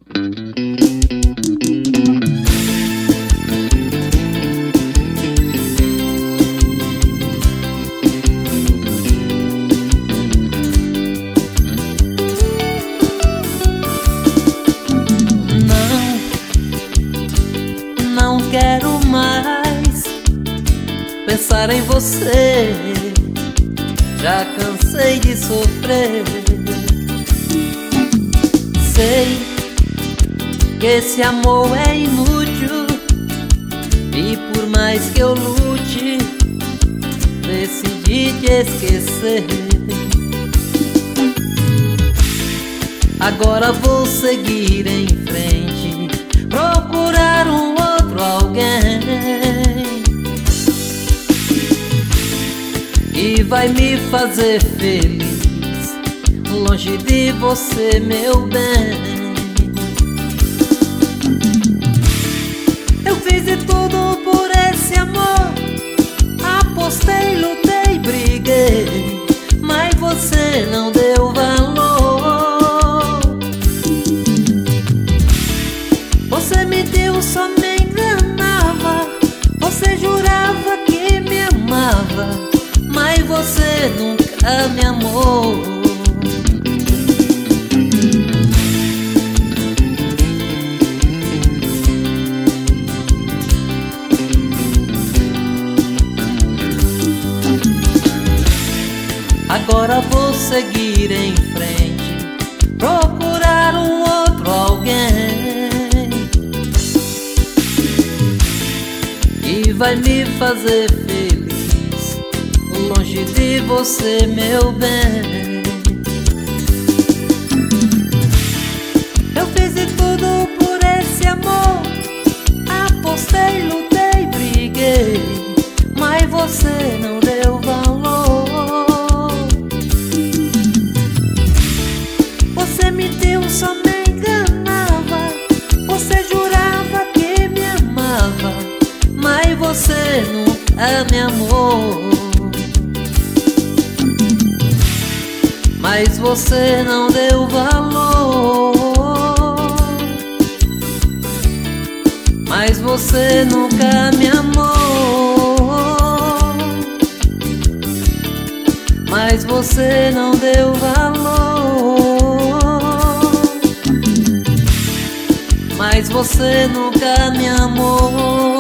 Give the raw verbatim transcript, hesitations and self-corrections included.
Não quero mais pensar em você, já cansei de sofrer. Sei que esse amor é inútil e por mais que eu lute, decidi te esquecer. Agora vou seguir em frente, procurar um outro alguém que vai me fazer feliz, longe de você, meu bem. Eu fiz de tudo por esse amor, apostei, lutei, briguei, mas você não deu valor. Você mentiu, só me enganava, você jurava que me amava, mas você nunca me amou. Agora vou seguir em frente, procurar um outro alguém que vai me fazer feliz, longe de você, meu bem. Eu fiz de tudo por esse amor, apostei, lutei, briguei, mas você não deu valor. Você mentiu, só me enganava, você jurava que me amava, mas você nunca me amou. Mas você não deu valor, mas você nunca me amou. Mas você não deu valor, mas você nunca me amou.